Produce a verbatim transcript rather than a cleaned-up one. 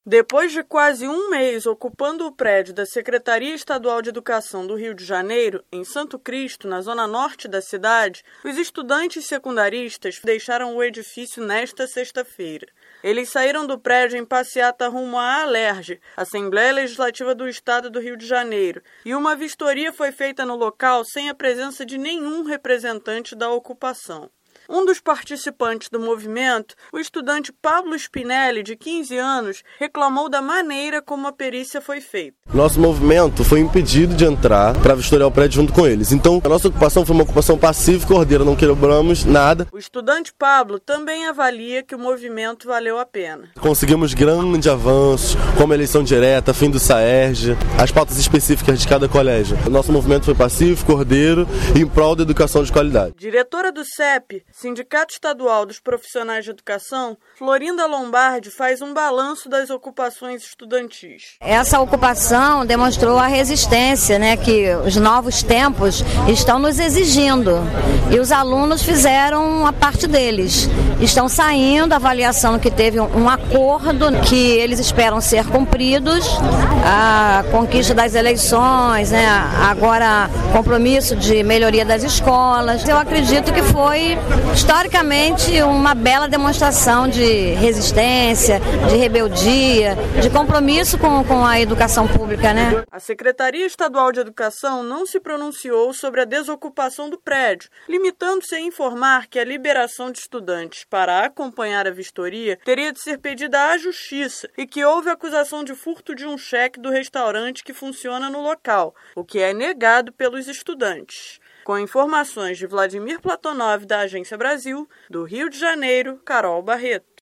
Depois de quase um mês ocupando o prédio da Secretaria Estadual de Educação do Rio de Janeiro, em Santo Cristo, na zona norte da cidade, os estudantes secundaristas deixaram o edifício nesta sexta-feira. Eles saíram do prédio em passeata rumo à Alerj, Assembleia Legislativa do Estado do Rio de Janeiro, e uma vistoria foi feita no local sem a presença de nenhum representante da ocupação. Um dos participantes do movimento, o estudante Pablo Spinelli, de quinze anos, reclamou da maneira como a perícia foi feita. Nosso movimento foi impedido de entrar para vistoriar o prédio junto com eles. Então, a nossa ocupação foi uma ocupação pacífica, ordeira, não quebramos nada. O estudante Pablo também avalia que o movimento valeu a pena. Conseguimos grandes avanços, como a eleição direta, fim do SAERJ, as pautas específicas de cada colégio. O nosso movimento foi pacífico, ordeiro e em prol da educação de qualidade. Diretora do C E P, Sindicato Estadual dos Profissionais de Educação, Florinda Lombardi faz um balanço das ocupações estudantis. Essa ocupação demonstrou a resistência, né, que os novos tempos estão nos exigindo. E os alunos fizeram a parte deles. Estão saindo, a avaliação que teve um acordo que eles esperam ser cumpridos, a conquista das eleições, né, agora compromisso de melhoria das escolas. Eu acredito que foi historicamente uma bela demonstração de resistência, de rebeldia, de compromisso com, com a educação pública, né? A Secretaria Estadual de Educação não se pronunciou sobre a desocupação do prédio, limitando-se a informar que a liberação de estudantes para acompanhar a vistoria teria de ser pedida à Justiça e que houve acusação de furto de um cheque do restaurante que funciona no local, o que é negado pelos estudantes. Com informações de Vladimir Platonov, da Agência Brasil, do Rio de Janeiro, Carol Barreto.